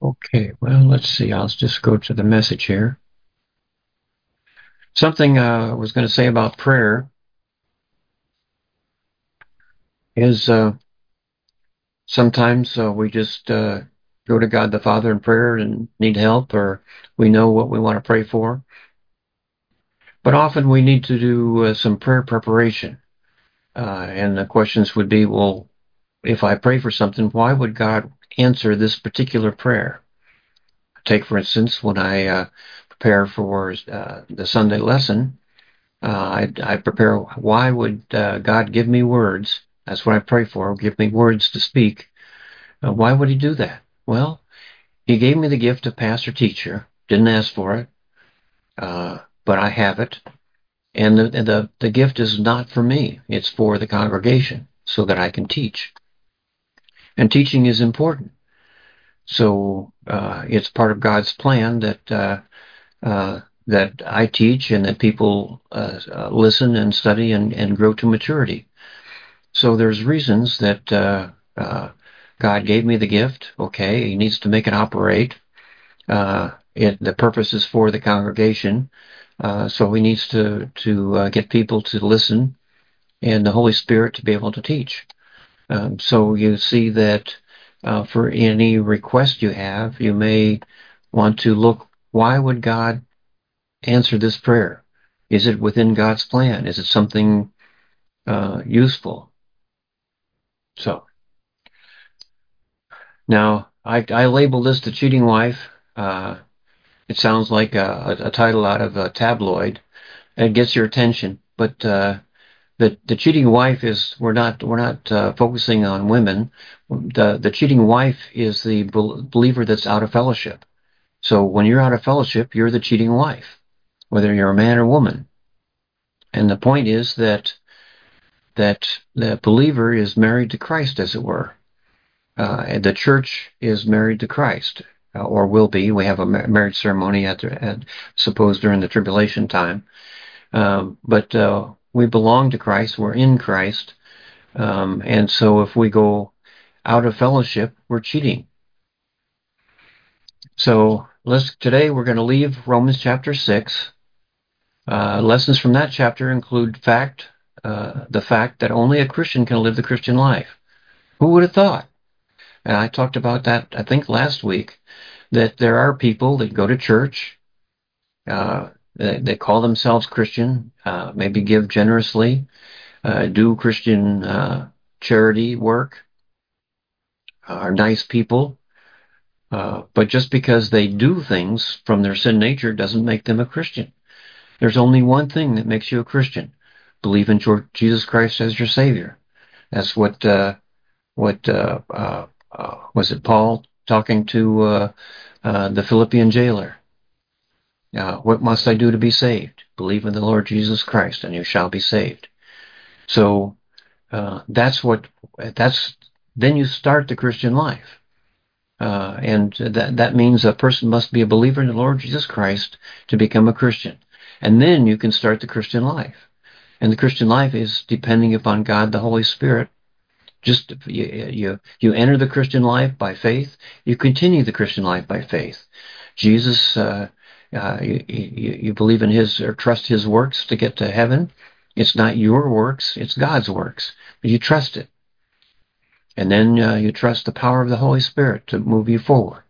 Okay, well, let's see. I'll just go to the message here. Something I was going to say about prayer is sometimes we just go to God the Father in prayer and need help, or we know what we want to pray for. But often we need to do some prayer preparation. And the questions would be, well, if I pray for something, why would God answer this particular prayer? Take, for instance, when I prepare for the Sunday lesson, I prepare, why would God give me words? That's what I pray for, give me words to speak. Why would he do that? Well, he gave me the gift of pastor-teacher. Didn't ask for it, but I have it. And the gift is not for me. It's for the congregation so that I can teach. And teaching is important. So it's part of God's plan that I teach and that people listen and study and grow to maturity. So there's reasons that God gave me the gift. Okay, he needs to make it operate. The purpose is for the congregation. So he needs to get people to listen and the Holy Spirit to be able to teach. So you see that for any request you have, you may want to look, why would God answer this prayer? Is it within God's plan? Is it something useful? So now I label this the cheating wife. It sounds like a title out of a tabloid. It gets your attention, but the cheating wife is we're not focusing on women. The cheating wife is the believer that's out of fellowship. So when you're out of fellowship, you're the cheating wife, whether you're a man or woman. And the point is that the believer is married to Christ, as it were. And the church is married to Christ, or will be. We have a marriage ceremony suppose during the tribulation time. But we belong to Christ. We're in Christ. And so if we go out of fellowship, we're cheating. So today we're going to leave Romans chapter 6. Lessons from that chapter include the fact that only a Christian can live the Christian life. Who would have thought? And I talked about that, I think, last week, that there are people that go to church, they call themselves Christian, maybe give generously, do Christian charity work, are nice people, but just because they do things from their sin nature doesn't make them a Christian. There's only one thing that makes you a Christian: believe in Jesus Christ as your Savior. That's what was it Paul talking to the Philippian jailer? What must I do to be saved? Believe in the Lord Jesus Christ, and you shall be saved. So then you start the Christian life. And that means a person must be a believer in the Lord Jesus Christ to become a Christian. And then you can start the Christian life. And the Christian life is depending upon God, the Holy Spirit. Just you enter the Christian life by faith. You continue the Christian life by faith. Jesus, you believe in his or trust his works to get to heaven. It's not your works, it's God's works. But you trust it. And then you trust the power of the Holy Spirit to move you forward.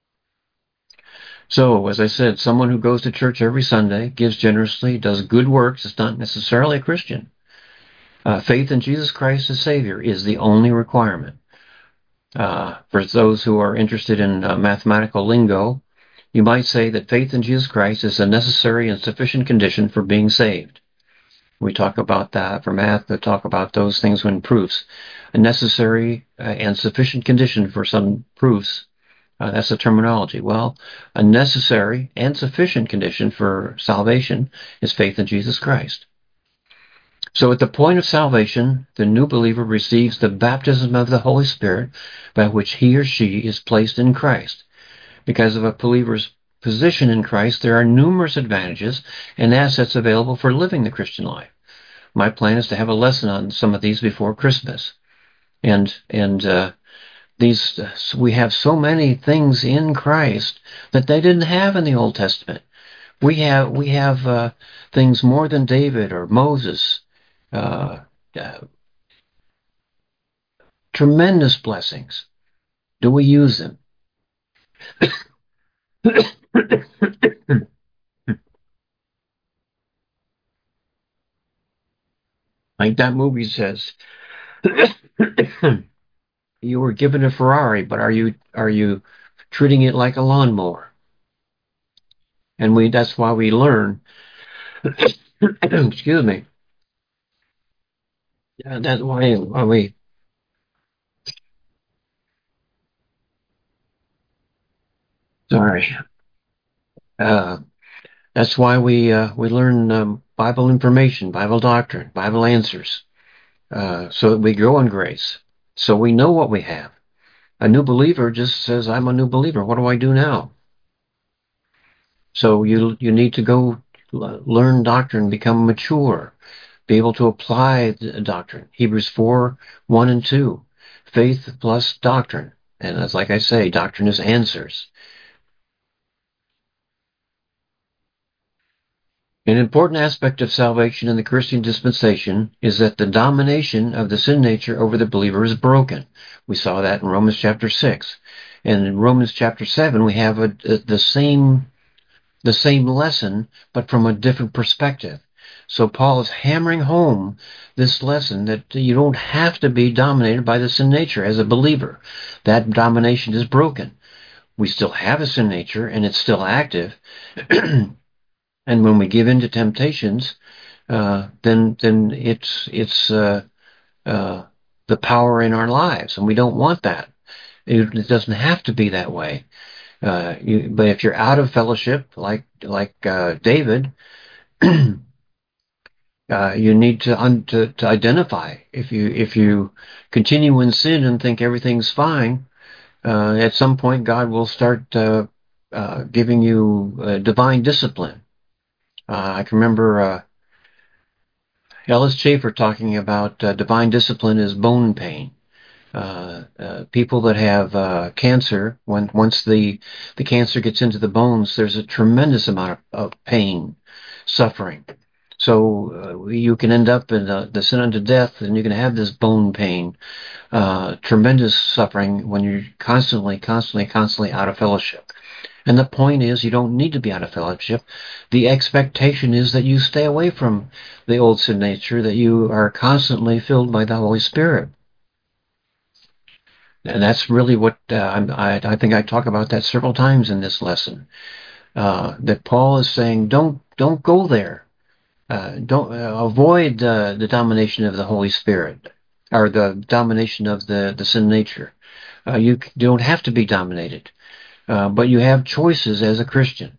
So, as I said, someone who goes to church every Sunday, gives generously, does good works, is not necessarily a Christian. Faith in Jesus Christ as Savior is the only requirement. For those who are interested in mathematical lingo, you might say that faith in Jesus Christ is a necessary and sufficient condition for being saved. We talk about that for math, we talk about those things when proofs. A necessary and sufficient condition for some proofs, that's the terminology. Well, a necessary and sufficient condition for salvation is faith in Jesus Christ. So at the point of salvation, the new believer receives the baptism of the Holy Spirit by which he or she is placed in Christ. Because of a believer's position in Christ, there are numerous advantages and assets available for living the Christian life. My plan is to have a lesson on some of these before Christmas. And We have so many things in Christ that they didn't have in the Old Testament. We have things more than David or Moses. Uh, uh, Tremendous blessings. Do we use them? Like that movie says, you were given a Ferrari, but are you treating it like a lawnmower? And that's why we learn. Excuse me. That's why we. Sorry. Uh, that's why we learn Bible information, Bible doctrine, Bible answers, so that we grow in grace. So we know what we have. A new believer just says, "I'm a new believer. What do I do now?" So you need to go learn doctrine, become mature, be able to apply the doctrine. Hebrews 4:1 and 2, faith plus doctrine. And as like I say, doctrine is answers. An important aspect of salvation in the Christian dispensation is that the domination of the sin nature over the believer is broken. We saw that in Romans chapter 6. And in Romans chapter 7, we have the same lesson, but from a different perspective. So Paul is hammering home this lesson that you don't have to be dominated by the sin nature as a believer. That domination is broken. We still have a sin nature, and it's still active. And when we give in to temptations, then it's the power in our lives, and we don't want that. It doesn't have to be that way. But if you're out of fellowship, like David, you need to identify. If you continue in sin and think everything's fine, at some point God will start giving you divine discipline. I can remember Ellis Chafer talking about divine discipline is bone pain. People that have cancer, once the cancer gets into the bones, there's a tremendous amount of pain, suffering. So you can end up in the sin unto death, and you can have this bone pain, tremendous suffering when you're constantly out of fellowship. And the point is, you don't need to be out of fellowship. The expectation is that you stay away from the old sin nature, that you are constantly filled by the Holy Spirit. And that's really what I think I talk about that several times in this lesson. That Paul is saying, don't go there. Don't avoid the domination of the Holy Spirit, or the domination of the sin nature. You don't have to be dominated, but you have choices as a Christian.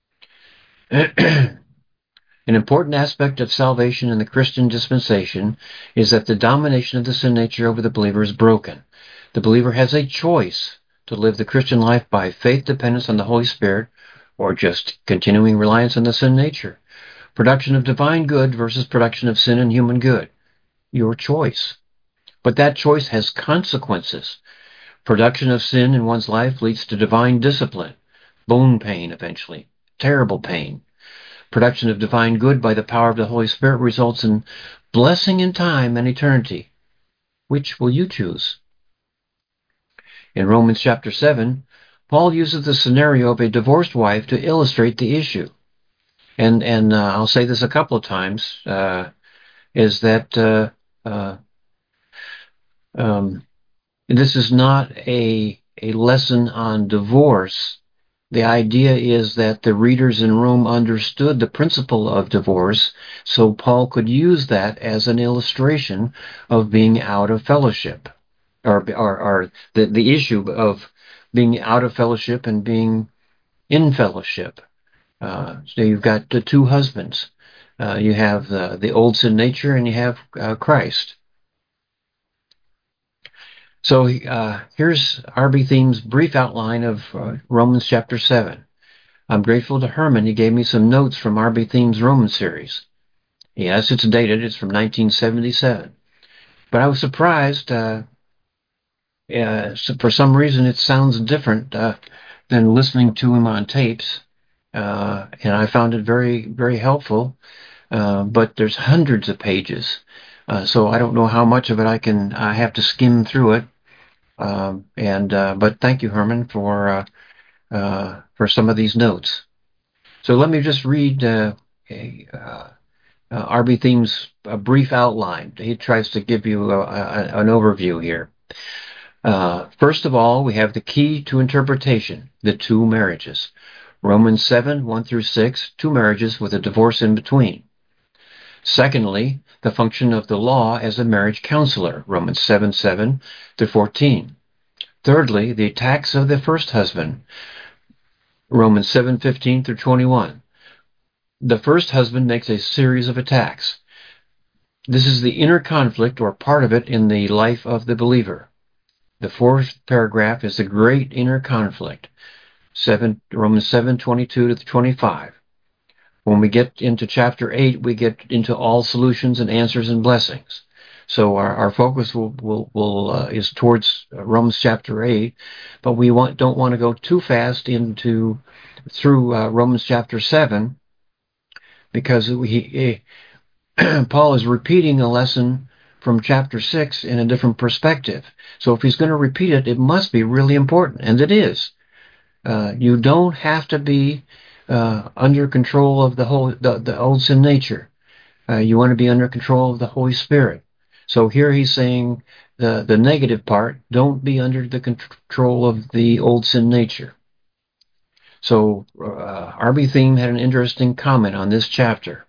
An important aspect of salvation in the Christian dispensation is that the domination of the sin nature over the believer is broken. The believer has a choice to live the Christian life by faith dependence on the Holy Spirit, or just continuing reliance on the sin nature. Production of divine good versus production of sin and human good. Your choice. But that choice has consequences. Production of sin in one's life leads to divine discipline, bone pain eventually, terrible pain. Production of divine good by the power of the Holy Spirit results in blessing in time and eternity. Which will you choose? In Romans chapter 7, Paul uses the scenario of a divorced wife to illustrate the issue. And I'll say this a couple of times, is that this is not a lesson on divorce. The idea is that the readers in Rome understood the principle of divorce, so Paul could use that as an illustration of being out of fellowship, or the issue of being out of fellowship and being in fellowship. So you've got the two husbands. You have the old sin nature, and you have Christ. So here's R.B. Thiem's brief outline of Romans chapter 7. I'm grateful to Herman. He gave me some notes from R.B. Thiem's Romans series. Yes, it's dated. It's from 1977. But I was surprised So for some reason, it sounds different than listening to him on tapes, and I found it very, very helpful. But there's hundreds of pages, so I don't know how much of it I have to skim through it. But thank you, Herman, for some of these notes. So let me just read R.B. Thiem's a brief outline. He tries to give you an overview here. First of all, we have the key to interpretation, the two marriages. Romans 7, 1 through 6, two marriages with a divorce in between. Secondly, the function of the law as a marriage counselor, Romans 7, 7 through 14. Thirdly, the attacks of the first husband, Romans 7, 15 through 21. The first husband makes a series of attacks. This is the inner conflict or part of it in the life of the believer. The fourth paragraph is the great inner conflict, Romans 7, 22 to 25. When we get into chapter 8, we get into all solutions and answers and blessings. So our focus is towards Romans chapter 8, but we don't want to go too fast through Romans chapter 7, because Paul is repeating a lesson from chapter 6 in a different perspective. So if he's going to repeat it, it must be really important, and it is. You don't have to be under control of the old sin nature. You want to be under control of the Holy Spirit. So here he's saying the negative part, don't be under the control of the old sin nature. So R.B. Thiem had an interesting comment on this chapter.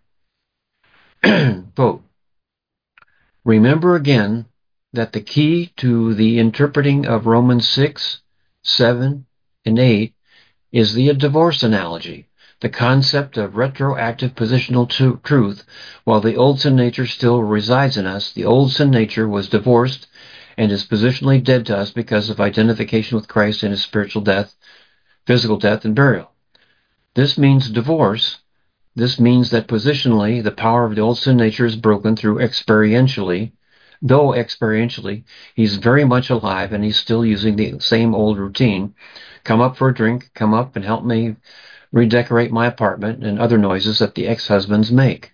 Quote, remember again that the key to the interpreting of Romans 6, 7, and 8 is the divorce analogy, the concept of retroactive positional truth. While the old sin nature still resides in us, the old sin nature was divorced and is positionally dead to us because of identification with Christ in his spiritual death, physical death, and burial. This means divorce. This means that positionally, the power of the old sin nature is broken through experientially, though experientially, he's very much alive and he's still using the same old routine. Come up for a drink, come up and help me redecorate my apartment, and other noises that the ex-husbands make.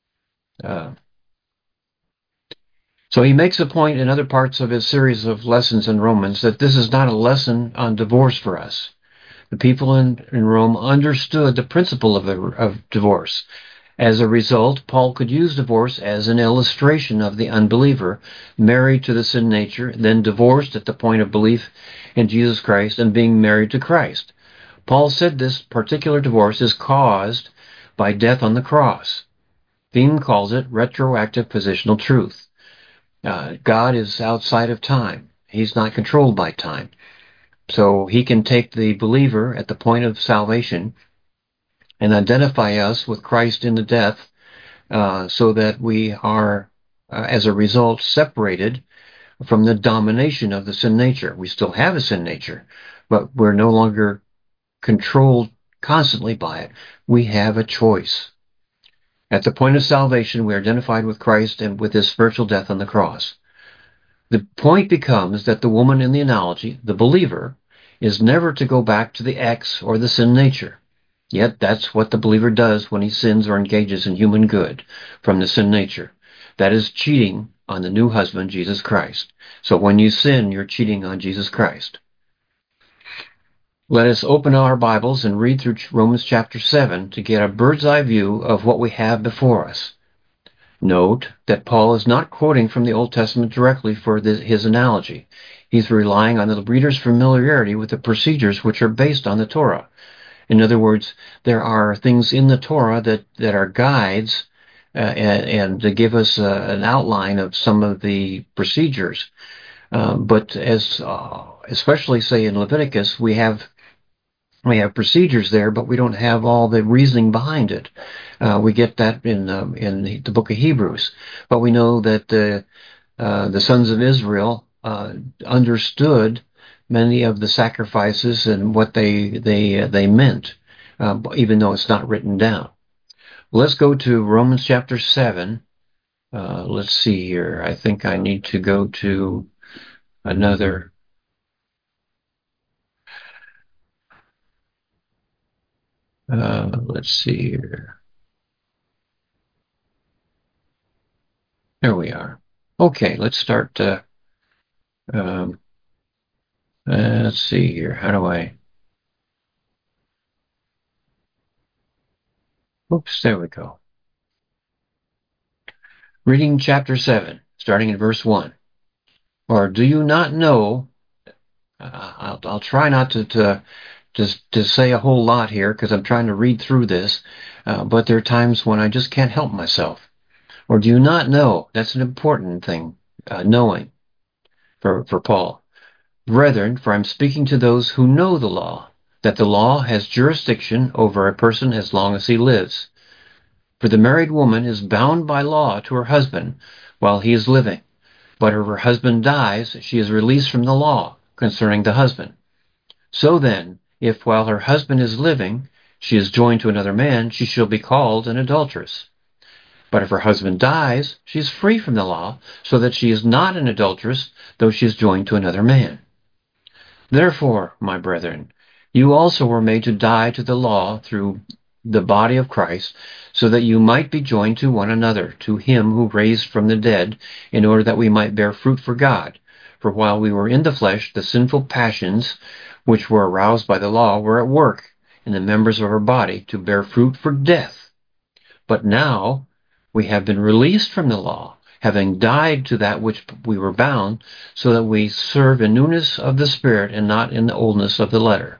So he makes a point in other parts of his series of lessons in Romans that this is not a lesson on divorce for us. The people in Rome understood the principle of divorce. As a result, Paul could use divorce as an illustration of the unbeliever, married to the sin nature, then divorced at the point of belief in Jesus Christ and being married to Christ. Paul said this particular divorce is caused by death on the cross. Thiem calls it retroactive positional truth. God is outside of time. He's not controlled by time. So he can take the believer at the point of salvation and identify us with Christ in the death, so that we are, as a result, separated from the domination of the sin nature. We still have a sin nature, but we're no longer controlled constantly by it. We have a choice. At the point of salvation, we are identified with Christ and with his spiritual death on the cross. The point becomes that the woman in the analogy, the believer, is never to go back to the ex or the sin nature. Yet that's what the believer does when he sins or engages in human good from the sin nature. That is cheating on the new husband, Jesus Christ. So when you sin, you're cheating on Jesus Christ. Let us open our Bibles and read through Romans chapter 7 to get a bird's eye view of what we have before us. Note that Paul is not quoting from the Old Testament directly for his analogy. He's relying on the reader's familiarity with the procedures which are based on the Torah. In other words, there are things in the Torah that are guides and to give us an outline of some of the procedures. But especially, say, in Leviticus, we have procedures there, but we don't have all the reasoning behind it. We get that in the book of Hebrews. But we know that the sons of Israel understood many of the sacrifices and what they meant, even though it's not written down. Let's go to Romans chapter 7. Let's see here. I think I need to go to another Let's see here. There we are. Okay, let's start. Um, let's see here. How do I? Oops, there we go. Reading chapter 7, starting in verse 1. Or do you not know? I'll try not to say a whole lot here because I'm trying to read through this, but there are times when I just can't help myself. Or do you not know? That's an important thing, knowing for Paul. Brethren, for I'm speaking to those who know the law, that the law has jurisdiction over a person as long as he lives. For the married woman is bound by law to her husband while he is living. But if her husband dies, she is released from the law concerning the husband. So then, if while her husband is living, she is joined to another man, she shall be called an adulteress. But if her husband dies, she is free from the law, so that she is not an adulteress, though she is joined to another man. Therefore, my brethren, you also were made to die to the law through the body of Christ, so that you might be joined to one another, to him who raised from the dead, in order that we might bear fruit for God. For while we were in the flesh, the sinful passions, which were aroused by the law, were at work in the members of our body to bear fruit for death. But now we have been released from the law, having died to that which we were bound, so that we serve in newness of the Spirit and not in the oldness of the letter.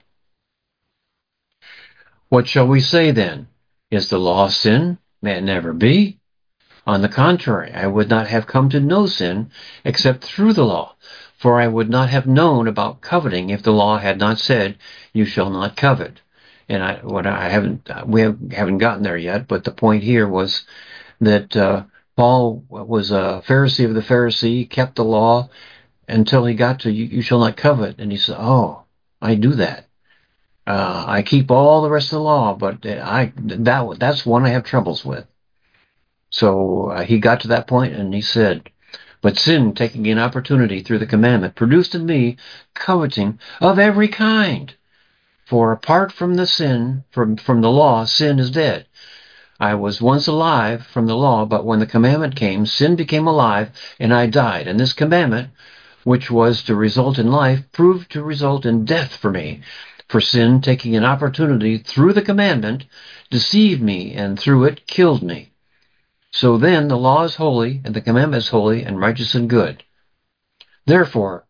What shall we say then? Is the law sin? May it never be. On the contrary, I would not have come to know sin except through the law, for I would not have known about coveting if the law had not said, "You shall not covet." And we haven't gotten there yet, but the point here was that Paul was a Pharisee of the Pharisee, kept the law until he got to you shall not covet, and he said, "Oh, I do that. I keep all the rest of the law, but that's one I have troubles with." So he got to that point, and he said, "But sin, taking an opportunity through the commandment, produced in me coveting of every kind. For apart from the sin, from the law, sin is dead. I was once alive from the law, but when the commandment came, sin became alive, and I died. And this commandment, which was to result in life, proved to result in death for me. For sin, taking an opportunity through the commandment, deceived me, and through it killed me. So then the law is holy, and the commandment is holy, and righteous and good. Therefore,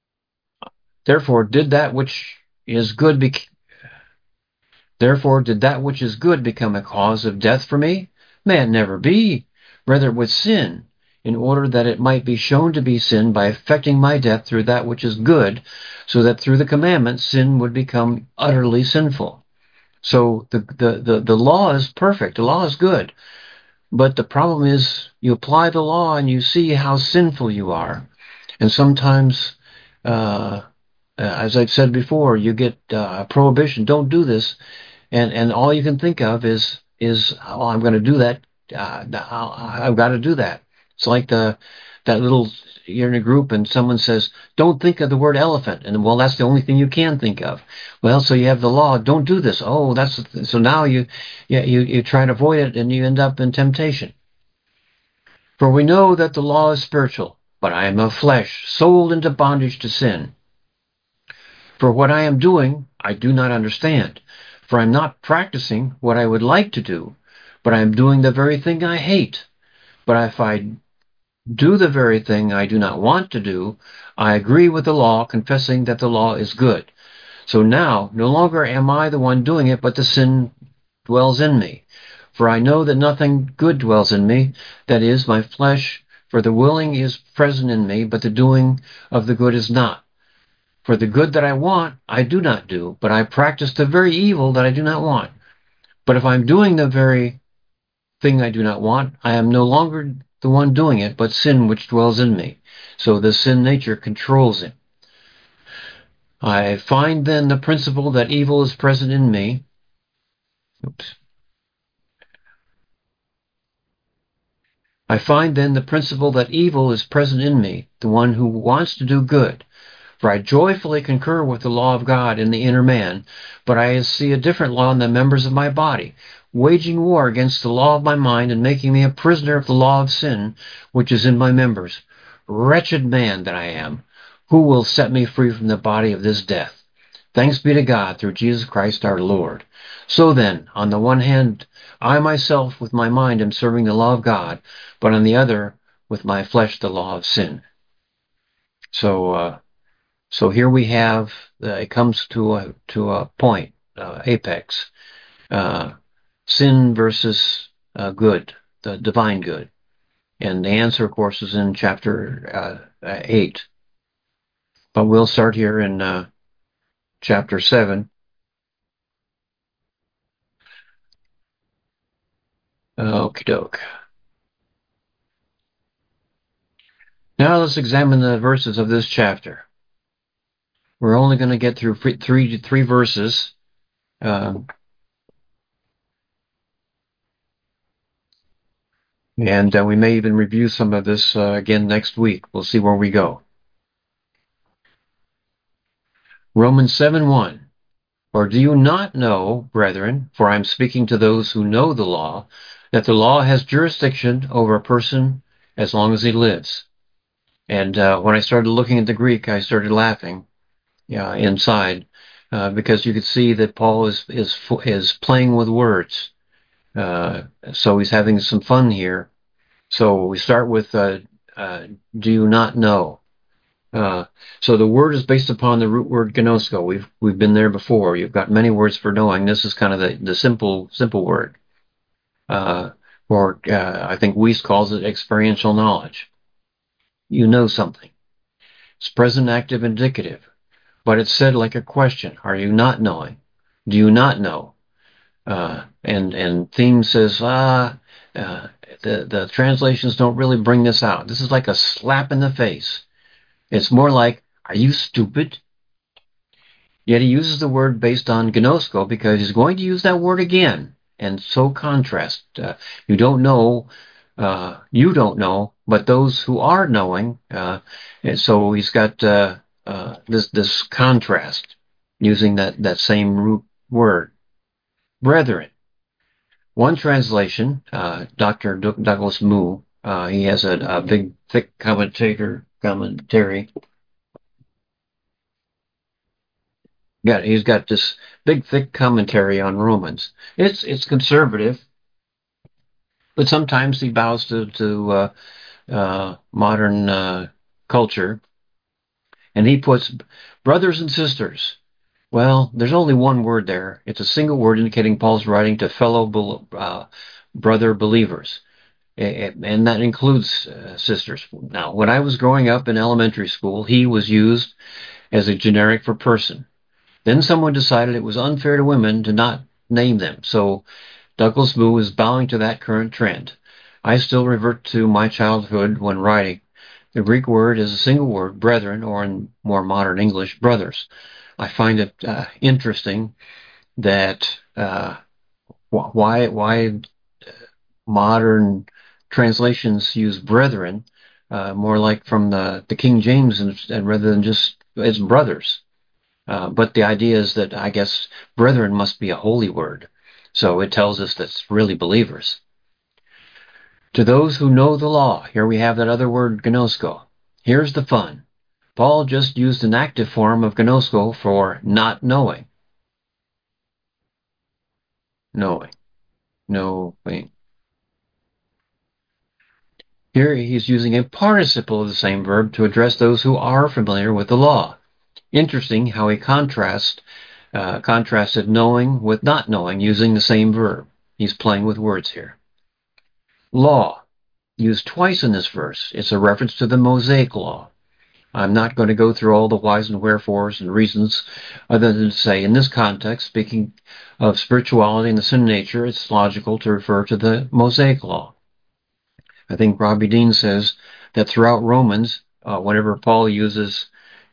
did that which is good Therefore did that which is good become a cause of death for me? May it never be. Rather with sin, in order that it might be shown to be sin by effecting my death through that which is good, so that through the commandment sin would become utterly sinful. So the law is perfect. The law is good. But the problem is you apply the law and you see how sinful you are. And sometimes, as I've said before, you get a prohibition, don't do this, and all you can think of is oh, I'm going to do that. I've got to do that. It's like that little you're in a group and someone says, "Don't think of the word elephant," and well, that's the only thing you can think of. Well, so you have the law, don't do this. Oh, that's so now you try to avoid it and you end up in temptation. For we know that the law is spiritual, but I am of flesh, sold into bondage to sin. For what I am doing, I do not understand. For I am not practicing what I would like to do, but I am doing the very thing I hate. But if I do the very thing I do not want to do, I agree with the law, confessing that the law is good. So now, no longer am I the one doing it, but the sin dwells in me. For I know that nothing good dwells in me, that is, my flesh, for the willing is present in me, but the doing of the good is not. For the good that I want, I do not do, but I practice the very evil that I do not want. But if I'm doing the very thing I do not want, I am no longer the one doing it, but sin which dwells in me. So the sin nature controls it. I find then the principle that evil is present in me. Oops. I find then the principle that evil is present in me, the one who wants to do good. For I joyfully concur with the law of God in the inner man, but I see a different law in the members of my body, waging war against the law of my mind and making me a prisoner of the law of sin, which is in my members. Wretched man that I am, who will set me free from the body of this death? Thanks be to God through Jesus Christ our Lord. So then, on the one hand, I myself with my mind am serving the law of God, but on the other, with my flesh, the law of sin. So here we have, it comes to a point, apex, sin versus good, the divine good. And the answer, of course, is in chapter 8. But we'll start here in chapter 7. Okie doke. Now let's examine the verses of this chapter. We're only going to get through three verses. And we may even review some of this again next week. We'll see where we go. Romans 7:1. Or do you not know, brethren, for I am speaking to those who know the law, that the law has jurisdiction over a person as long as he lives? And when I started looking at the Greek, I started laughing inside because you could see that Paul is playing with words. So he's having some fun here. So we start with do you not know? So the word is based upon the root word gnosko. We've been there before. You've got many words for knowing. This is kind of the simple word. Or I think Weiss calls it experiential knowledge. You know something. It's present, active, indicative, but it's said like a question. Are you not knowing? Do you not know? And Theme says, the translations don't really bring this out. This is like a slap in the face. It's more like, are you stupid? Yet he uses the word based on gnosko because he's going to use that word again. And so contrast. You don't know, but those who are knowing. So he's got this contrast using that same root word. Brethren. One translation, Dr. Douglas Moo, he has a big, thick commentary. Yeah, he's got this big, thick commentary on Romans. It's conservative, but sometimes he bows to modern culture, and he puts brothers and sisters. Well, there's only one word there. It's a single word indicating Paul's writing to fellow brother believers, and that includes sisters. Now, when I was growing up in elementary school, he was used as a generic for person. Then someone decided it was unfair to women to not name them, so Douglas Moo is bowing to that current trend. I still revert to my childhood when writing. The Greek word is a single word, brethren, or in more modern English, brothers. I find it interesting that why modern translations use brethren, more like from the King James, and rather than just it's brothers. But the idea is that I guess brethren must be a holy word. So it tells us that it's really believers. To those who know the law, here we have that other word, gnosko. Here's the fun. Paul just used an active form of gnosko for not knowing. Knowing. Here he's using a participle of the same verb to address those who are familiar with the law. Interesting how he contrasted knowing with not knowing using the same verb. He's playing with words here. Law, used twice in this verse. It's a reference to the Mosaic law. I'm not going to go through all the whys and wherefores and reasons other than to say in this context, speaking of spirituality and the sin nature, it's logical to refer to the Mosaic law. I think Robbie Dean says that throughout Romans, whenever Paul uses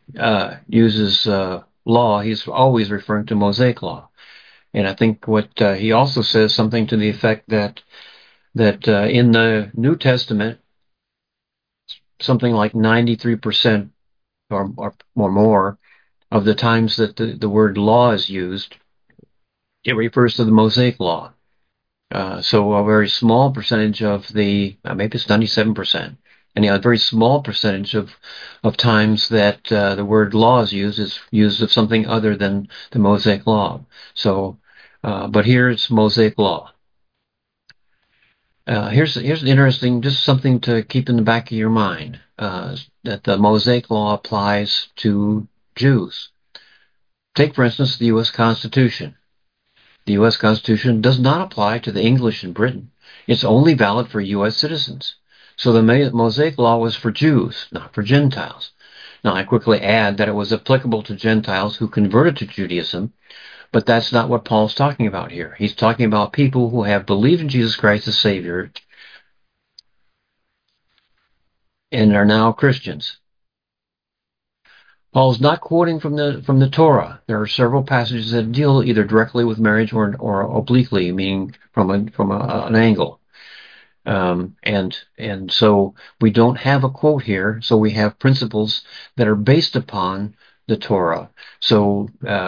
law, he's always referring to Mosaic law. And I think what he also says something to the effect that in the New Testament, something like 93% or more of the times that the word law is used, it refers to the Mosaic Law. So a very small percentage of maybe it's 97%, and a very small percentage of times that the word law is used of something other than the Mosaic Law. So, but here it's Mosaic Law. Here's interesting, just something to keep in the back of your mind, that the Mosaic Law applies to Jews. Take, for instance, the U.S. Constitution. The U.S. Constitution does not apply to the English in Britain. It's only valid for U.S. citizens. So the Mosaic Law was for Jews, not for Gentiles. Now, I quickly add that it was applicable to Gentiles who converted to Judaism, but that's not what Paul's talking about here. He's talking about people who have believed in Jesus Christ as Savior and are now Christians. Paul's not quoting from the Torah. There are several passages that deal either directly with marriage or obliquely, meaning from an angle. And so we don't have a quote here. So we have principles that are based upon the Torah. So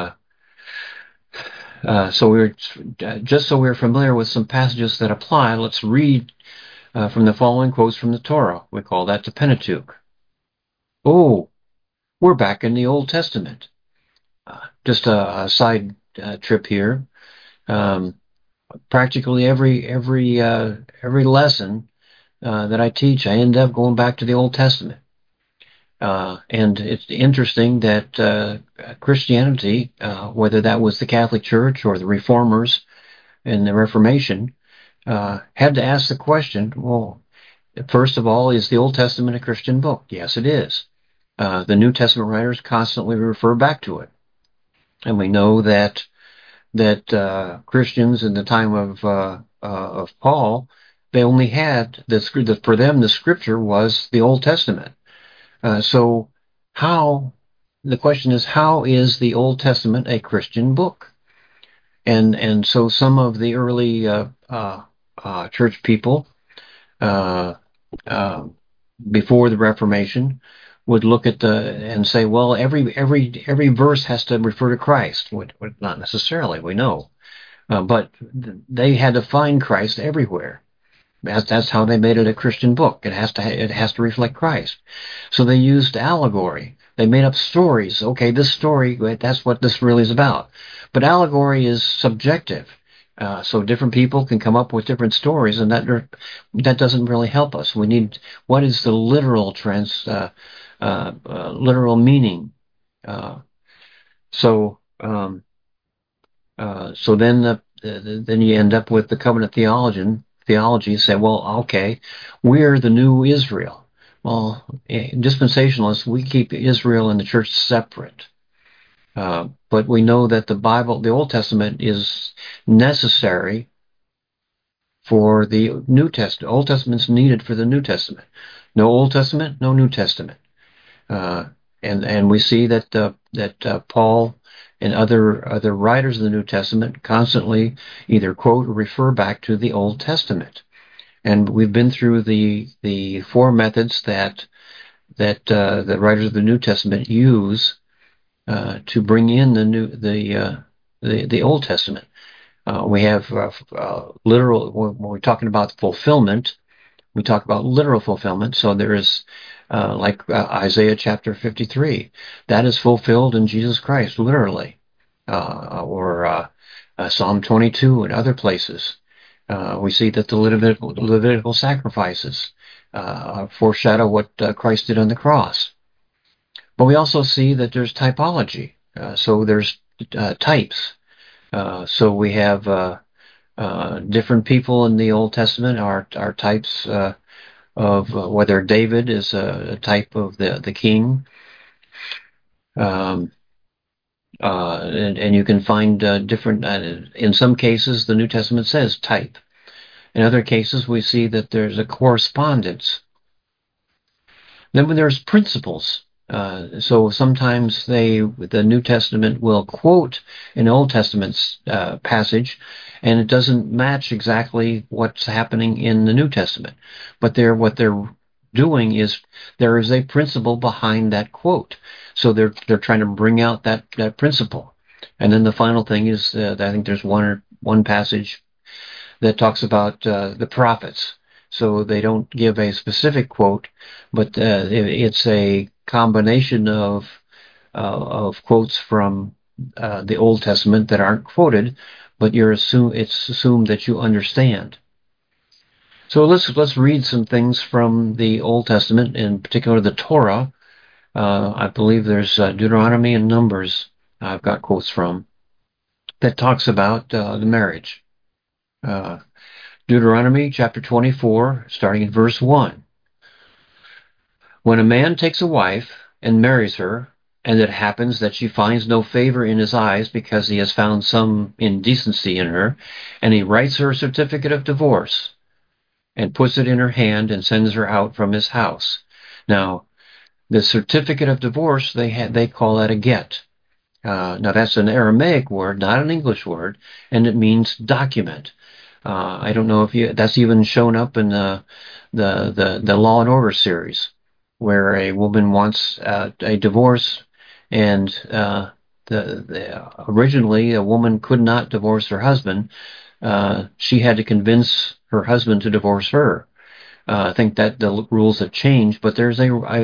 we're familiar with some passages that apply. Let's read from the following quotes from the Torah. We call that the Pentateuch. Oh, we're back in the Old Testament. Just a side trip here. Practically every lesson that I teach, I end up going back to the Old Testament. And it's interesting that Christianity, whether that was the Catholic Church or the Reformers in the Reformation, had to ask the question, well, first of all, is the Old Testament a Christian book? Yes, it is. The New Testament writers constantly refer back to it. And we know that Christians in the time of Paul, they only had for them the Scripture was the Old Testament. So the question is, how is the Old Testament a Christian book? And so some of the early church people before the Reformation would look at and say, well, every verse has to refer to Christ. Not necessarily, we know, but they had to find Christ everywhere. That's how they made it a Christian book. It has to reflect Christ. So they used allegory. They made up stories. Okay, this story, that's what this really is about. But allegory is subjective. So different people can come up with different stories, and that doesn't really help us. We need, what is the literal literal meaning? So then you end up with the covenant theology. Say, well, okay, we're the new Israel. Well, dispensationalists, we keep Israel and the church separate. But we know that the Old Testament is necessary for the New Testament. Old Testament's needed for the New Testament. No Old Testament, no New Testament. And we see that Paul and other writers of the New Testament constantly either quote or refer back to the Old Testament. And we've been through the four methods that the writers of the New Testament use to bring in the Old Testament. We have literal, when we're talking about fulfillment, we talk about literal fulfillment. So there is, Isaiah chapter 53, that is fulfilled in Jesus Christ, literally, or Psalm 22 and other places. We see that the Levitical sacrifices foreshadow what Christ did on the cross. But we also see that there's typology. So there's types. So we have different people in the Old Testament are types of whether David is a type of the king. And you can find different, in some cases the New Testament says type. In other cases we see that there's a correspondence. Then when there's principles, so sometimes the New Testament will quote an Old Testament passage, and it doesn't match exactly what's happening in the New Testament. But what they're doing is there is a principle behind that quote. So they're trying to bring out that principle. And then the final thing is I think there's one passage that talks about the prophets. So they don't give a specific quote, but it's a combination of quotes from the Old Testament that aren't quoted, but it's assumed that you understand. So let's read some things from the Old Testament, in particular the Torah. I believe there's Deuteronomy and Numbers I've got quotes from that talks about the marriage. Deuteronomy chapter 24, starting in verse 1. When a man takes a wife and marries her, and it happens that she finds no favor in his eyes because he has found some indecency in her, and he writes her a certificate of divorce and puts it in her hand and sends her out from his house. Now, the certificate of divorce, they call that a get. Now, that's an Aramaic word, not an English word, and it means document. I don't know if that's even shown up in the Law and Order series, where a woman wants a divorce, and originally a woman could not divorce her husband. She had to convince her husband to divorce her. I think that the rules have changed, but there's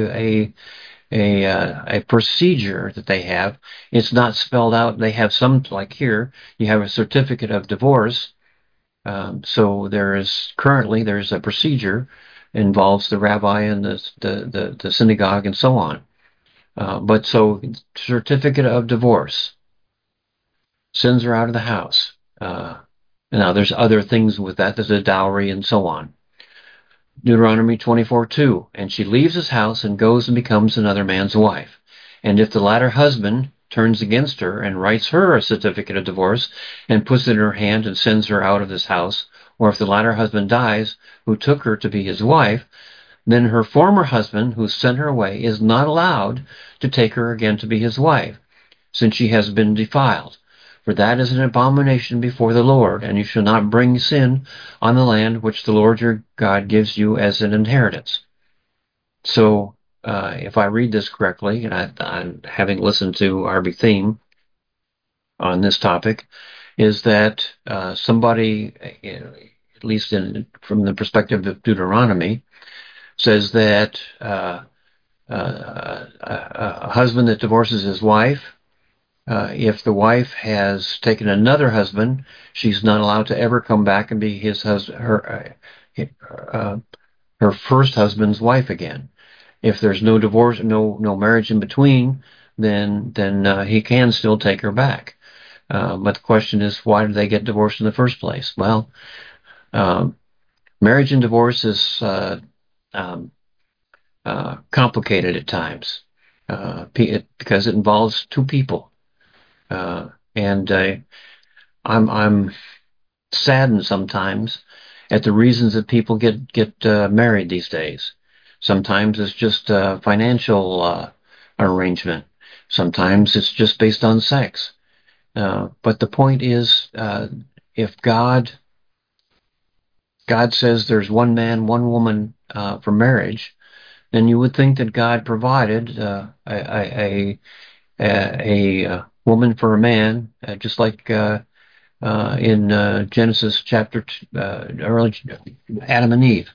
a procedure that they have. It's not spelled out. They have some, like here, you have a certificate of divorce. So there's a procedure, involves the rabbi and the synagogue and so on. But so certificate of divorce sends her out of the house. Now there's other things with that. There's a dowry and so on. Deuteronomy 24:2, and she leaves his house and goes and becomes another man's wife. And if the latter husband turns against her and writes her a certificate of divorce and puts it in her hand and sends her out of his house, or if the latter husband dies who took her to be his wife, then her former husband who sent her away is not allowed to take her again to be his wife, since she has been defiled. For that is an abomination before the Lord, and you shall not bring sin on the land which the Lord your God gives you as an inheritance. So, if I read this correctly, and I'm having listened to R.B. Theme on this topic, is that somebody, at least from the perspective of Deuteronomy, says that a husband that divorces his wife, if the wife has taken another husband, she's not allowed to ever come back and be her first husband's wife again. If there's no divorce, no marriage in between, then he can still take her back. But the question is, why did they get divorced in the first place? Well, marriage and divorce is complicated at times because it involves two people. And I'm saddened sometimes at the reasons that people get married these days. Sometimes it's just a financial arrangement. Sometimes it's just based on sex. But the point is, if God says there's one man, one woman for marriage, then you would think that God provided a woman for a man, just like in Genesis chapter early Adam and Eve.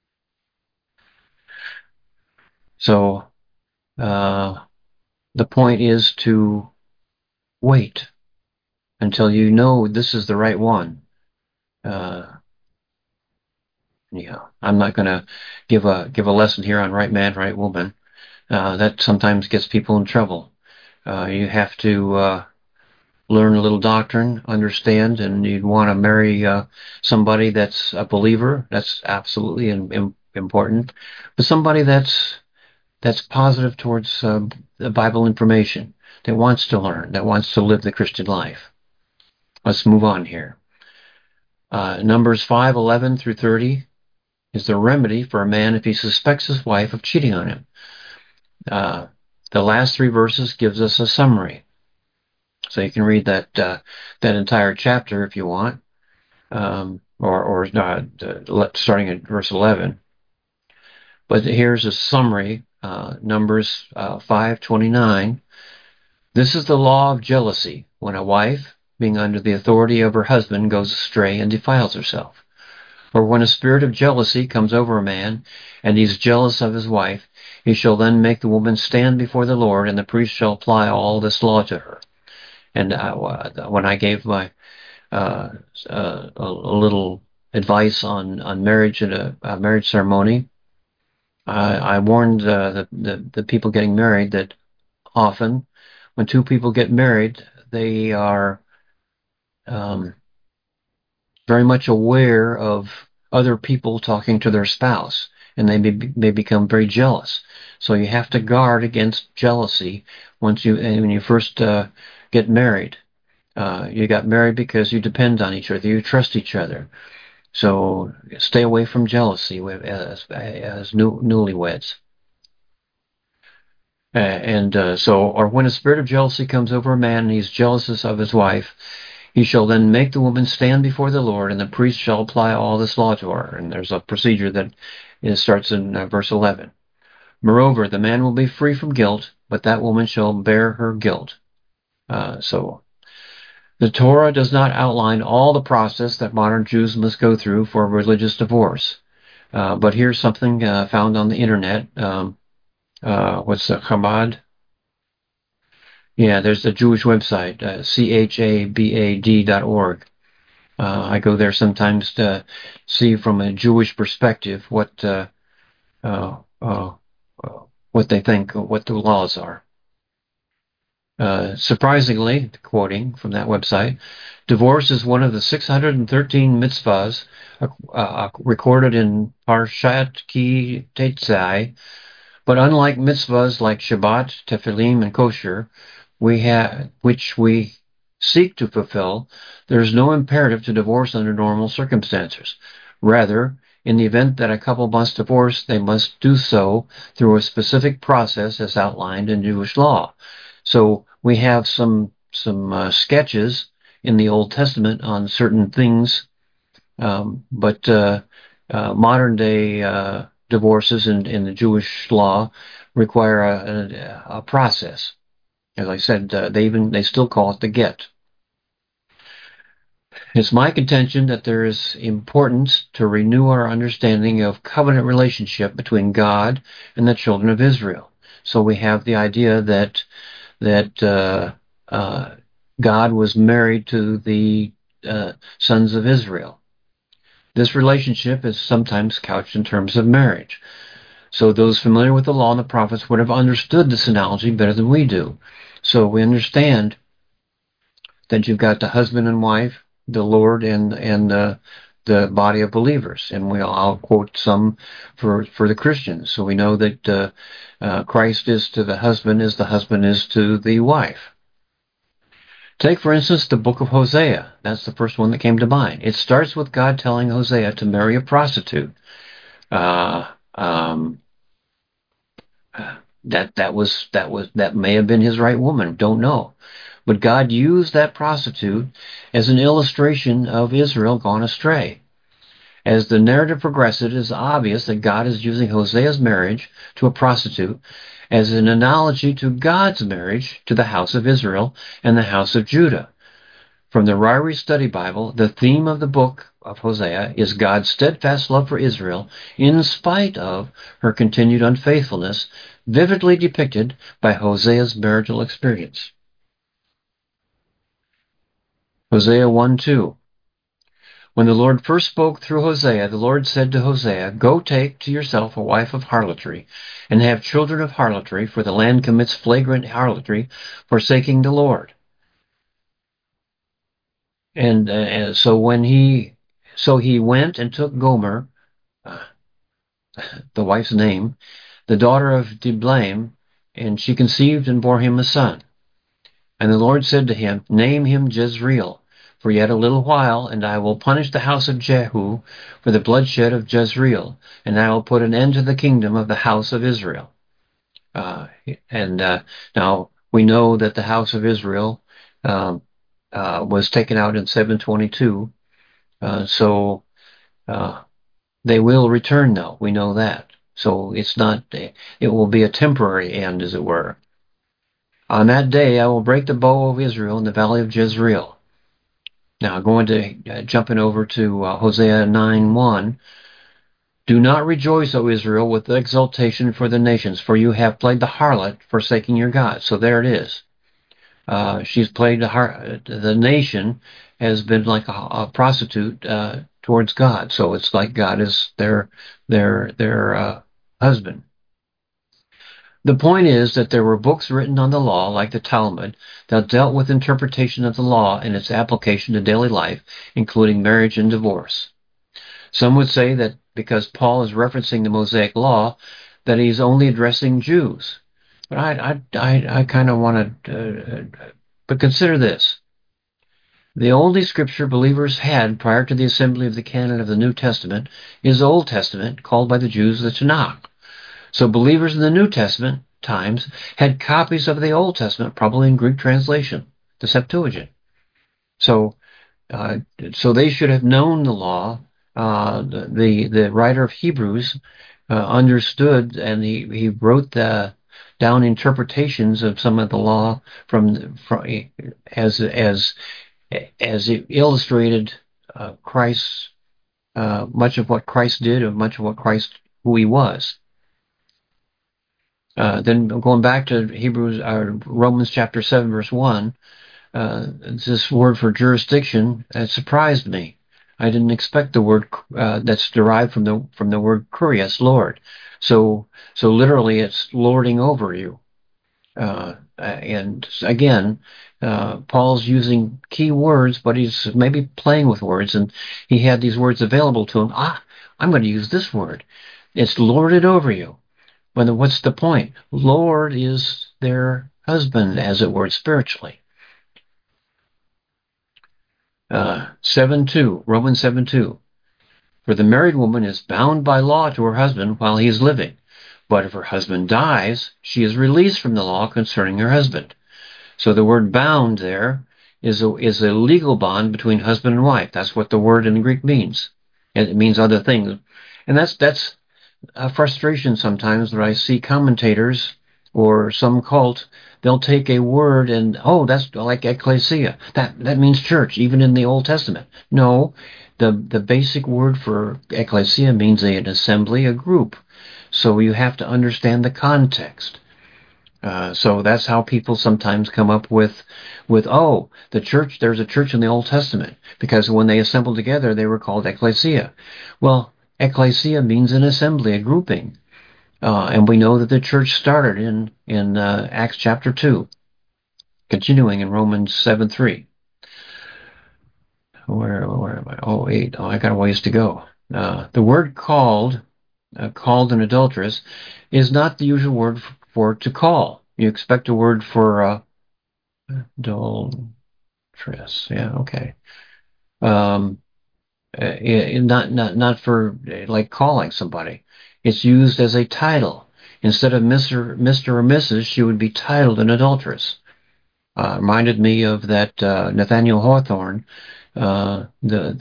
So the point is to wait until you know this is the right one. I'm not going to give a lesson here on right man, right woman. That sometimes gets people in trouble. You have to learn a little doctrine, understand, and you'd want to marry somebody that's a believer. That's absolutely important. But somebody that's positive towards the Bible information, that wants to learn, that wants to live the Christian life. Let's move on here. Numbers 5:11 through 30 is the remedy for a man if he suspects his wife of cheating on him. The last three verses gives us a summary. So you can read that entire chapter if you want, or starting at verse 11. But here's a summary, Numbers 5:29. This is the law of jealousy, when a wife, being under the authority of her husband, goes astray and defiles herself. Or when a spirit of jealousy comes over a man, and he is jealous of his wife, he shall then make the woman stand before the Lord, and the priest shall apply all this law to her. And when I gave my a little advice on marriage at a marriage ceremony, I warned the people getting married that often when two people get married, they are um, very much aware of other people talking to their spouse, and they become very jealous. So you have to guard against jealousy when you first get married. You got married because you depend on each other, you trust each other. So stay away from jealousy as newlyweds. Or when a spirit of jealousy comes over a man and he's jealous of his wife, he shall then make the woman stand before the Lord, and the priest shall apply all this law to her. And there's a procedure that starts in verse 11. Moreover, the man will be free from guilt, but that woman shall bear her guilt. So the Torah does not outline all the process that modern Jews must go through for religious divorce. But here's something found on the internet. What's the Chabad? Yeah, there's a Jewish website, chabad.org. I go there sometimes to see from a Jewish perspective what they think, what the laws are. Surprisingly, quoting from that website, divorce is one of the 613 mitzvahs recorded in Parshat Ki Tetzai. But unlike mitzvahs like Shabbat, Tefillim, and Kosher, which we seek to fulfill, there is no imperative to divorce under normal circumstances. Rather, in the event that a couple must divorce, they must do so through a specific process as outlined in Jewish law. So we have some sketches in the Old Testament on certain things, but modern day divorces in the Jewish law require a process. As I said, they still call it the get. It's my contention that there is importance to renew our understanding of covenant relationship between God and the children of Israel. So we have the idea that God was married to the sons of Israel. This relationship is sometimes couched in terms of marriage. So those familiar with the law and the prophets would have understood this analogy better than we do. So we understand that you've got the husband and wife, the Lord, and the body of believers. And I'll quote some for the Christians. So we know that Christ is to the husband as the husband is to the wife. Take, for instance, the book of Hosea. That's the first one that came to mind. It starts with God telling Hosea to marry a prostitute. That may have been his right woman. Don't know. But God used that prostitute as an illustration of Israel gone astray. As the narrative progresses, it is obvious that God is using Hosea's marriage to a prostitute as an analogy to God's marriage to the house of Israel and the house of Judah. From the Ryrie Study Bible, the theme of the book of Hosea is God's steadfast love for Israel in spite of her continued unfaithfulness, vividly depicted by Hosea's marital experience. Hosea 1:2. When the Lord first spoke through Hosea, the Lord said to Hosea, "Go take to yourself a wife of harlotry, and have children of harlotry, for the land commits flagrant harlotry, forsaking the Lord." And so he went and took Gomer, the wife's name, the daughter of Diblaim, and she conceived and bore him a son. And the Lord said to him, "Name him Jezreel, for yet a little while, and I will punish the house of Jehu for the bloodshed of Jezreel, and I will put an end to the kingdom of the house of Israel." Now we know that the house of Israel was taken out in 722, so they will return, though. We know that. So it's not, it will be a temporary end, as it were. On that day, I will break the bow of Israel in the valley of Jezreel. Now, going to jumping over to Hosea 9:1. Do not rejoice, O Israel, with exultation for the nations, for you have played the harlot, forsaking your God. So there it is. She's played the nation has been like a prostitute towards God. So it's like God is their husband. The point is that there were books written on the law, like the Talmud, that dealt with interpretation of the law and its application to daily life, including marriage and divorce. Some would say that because Paul is referencing the Mosaic law, that he's only addressing Jews. But I kind of want to. But consider this: the only scripture believers had prior to the assembly of the canon of the New Testament is the Old Testament, called by the Jews the Tanakh. So believers in the New Testament times had copies of the Old Testament, probably in Greek translation, the Septuagint. So they should have known the law. The writer of Hebrews understood, and he wrote down interpretations of some of the law from as it illustrated Christ, much of what Christ did, and much of what Christ, who he was. Then going back to Romans chapter 7, verse 1, this word for jurisdiction, it surprised me. I didn't expect the word that's derived from the word kurios, Lord. So literally, it's lording over you. And again, Paul's using key words, but he's maybe playing with words, and he had these words available to him. I'm going to use this word. It's lorded over you. But what's the point? Lord is their husband, as it were, spiritually. 7:2, Romans 7:2. For the married woman is bound by law to her husband while he is living. But if her husband dies, she is released from the law concerning her husband. So the word bound there is a legal bond between husband and wife. That's what the word in Greek means. It means other things. And that's a frustration sometimes that I see commentators or some cult, they'll take a word and, that's like ecclesia. That means church, even in the Old Testament. No, the basic word for ecclesia means an assembly, a group. So you have to understand the context. So that's how people sometimes come up with the church, there's a church in the Old Testament, because when they assembled together, they were called ecclesia. Well, ecclesia means an assembly, a grouping. And we know that the church started in Acts chapter 2, continuing in Romans 7:3. Where am I? 8. I got a ways to go. The word called an adulteress, is not the usual word for to call. You expect a word for adulteress. Yeah, okay. Not for like calling somebody. It's used as a title. Instead of Mr. or Mrs., she would be titled an adulteress. Reminded me of that Nathaniel Hawthorne, what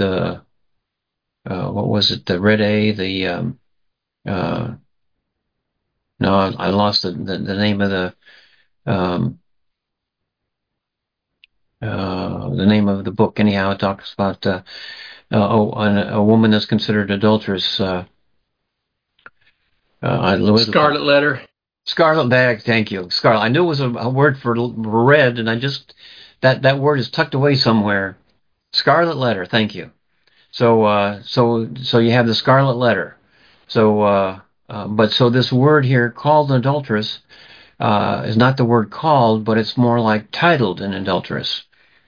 was it? The Red A, no, I lost the name of the name of the book. Anyhow, it talks about a woman that's considered adulterous. Scarlet Letter. Scarlet bag. Thank you, Scarlet. I knew it was a word for red, and I just that word is tucked away somewhere. Scarlet Letter. Thank you. So you have the Scarlet Letter. So this word here, called an adulteress, is not the word called, but it's more like titled an adulteress.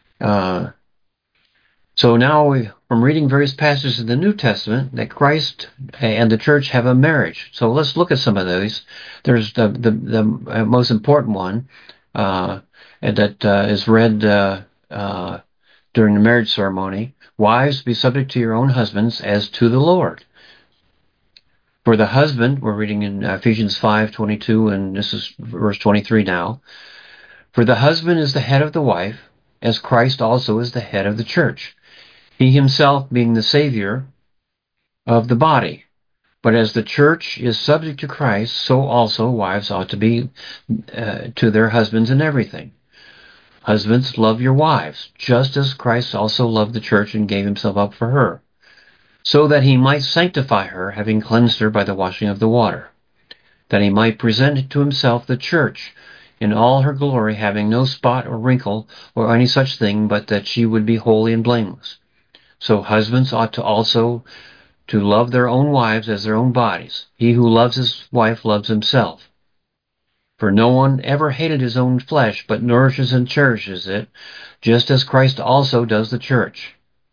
So now from reading various passages in the New Testament, that Christ and the church have a marriage. So let's look at some of those. There's the most important one that is read during the marriage ceremony. Wives, be subject to your own husbands as to the Lord. For the husband, we're reading in Ephesians 5:22, and this is verse 23 now. For the husband is the head of the wife, as Christ also is the head of the church, he himself being the Savior of the body. But as the church is subject to Christ, so also wives ought to be to their husbands in everything. Husbands, love your wives, just as Christ also loved the church and gave himself up for her, so that he might sanctify her, having cleansed her by the washing of the water, that he might present to himself the church in all her glory, having no spot or wrinkle or any such thing, but that she would be holy and blameless. So husbands ought to also to love their own wives as their own bodies. He who loves his wife loves himself. For no one ever hated his own flesh, but nourishes and cherishes it, just as Christ also does the church.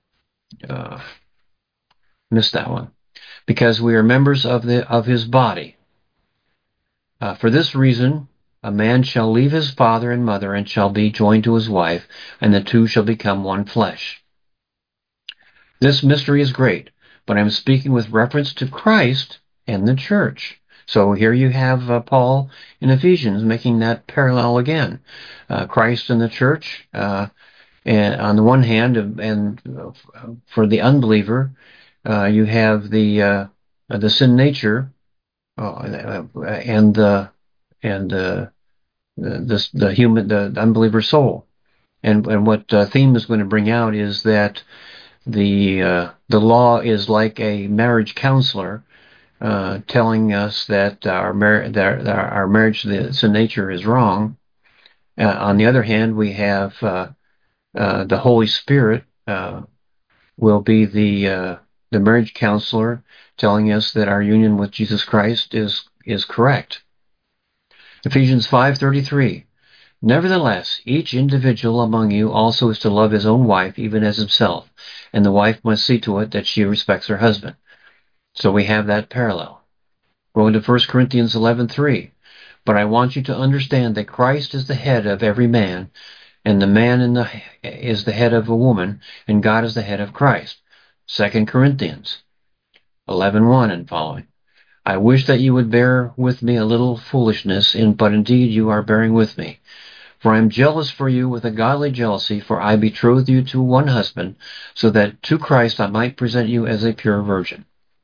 Missed that one. Because we are members of his body. For this reason, a man shall leave his father and mother and shall be joined to his wife, and the two shall become one flesh. This mystery is great, but I'm speaking with reference to Christ and the church. So here you have Paul in Ephesians making that parallel again. Christ and the church, and on the one hand, and for the unbeliever, you have the sin nature, and the human, the unbeliever soul. And what Theme is going to bring out is that the law is like a marriage counselor, telling us that our marriage, the sin nature, is wrong. On the other hand, we have the Holy Spirit will be the marriage counselor, telling us that our union with Jesus Christ is correct. Ephesians 5:33. Nevertheless, each individual among you also is to love his own wife even as himself, and the wife must see to it that she respects her husband. So we have that parallel. Going to 1 Corinthians 11:3. But I want you to understand that Christ is the head of every man, and the man is the head of a woman, and God is the head of Christ. 2 Corinthians 11:1 and following. I wish that you would bear with me a little foolishness, but indeed you are bearing with me. For I am jealous for you with a godly jealousy, for I betrothed you to one husband, so that to Christ I might present you as a pure virgin.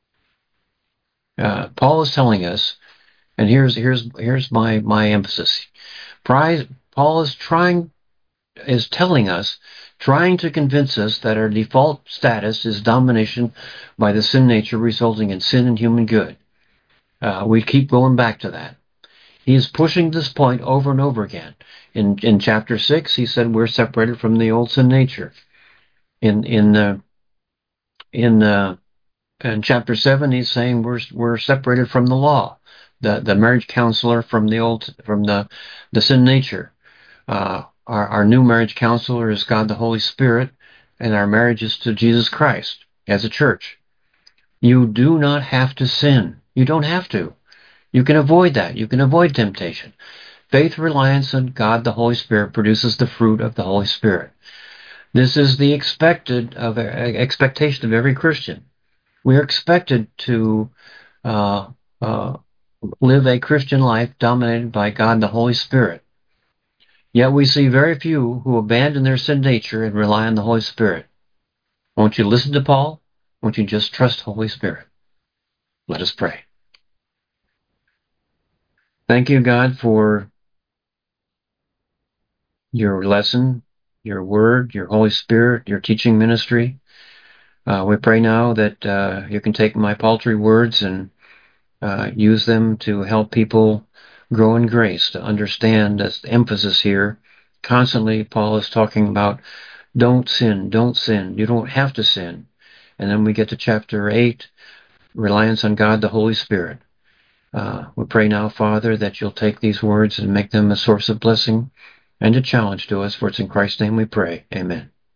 Paul is telling us, and here's my emphasis. Paul is telling us, trying to convince us that our default status is domination by the sin nature, resulting in sin and human good. We keep going back to that. He is pushing this point over and over again. In chapter 6, he said we're separated from the old sin nature. In chapter 7, he's saying we're separated from the law, the marriage counselor from the sin nature. Our new marriage counselor is God the Holy Spirit, and our marriage is to Jesus Christ as a church. You do not have to sin. You don't have to. You can avoid that. You can avoid temptation. Faith, reliance on God the Holy Spirit produces the fruit of the Holy Spirit. This is the expectation of every Christian. We are expected to live a Christian life dominated by God the Holy Spirit. Yet we see very few who abandon their sin nature and rely on the Holy Spirit. Won't you listen to Paul? Won't you just trust the Holy Spirit? Let us pray. Thank you, God, for your lesson, your word, your Holy Spirit, your teaching ministry. We pray now that you can take my paltry words and use them to help people grow in grace, to understand this emphasis here. Constantly, Paul is talking about don't sin, don't sin. You don't have to sin. And then we get to chapter 8, reliance on God, the Holy Spirit. We pray now, Father, that you'll take these words and make them a source of blessing and a challenge to us, for it's in Christ's name we pray. Amen.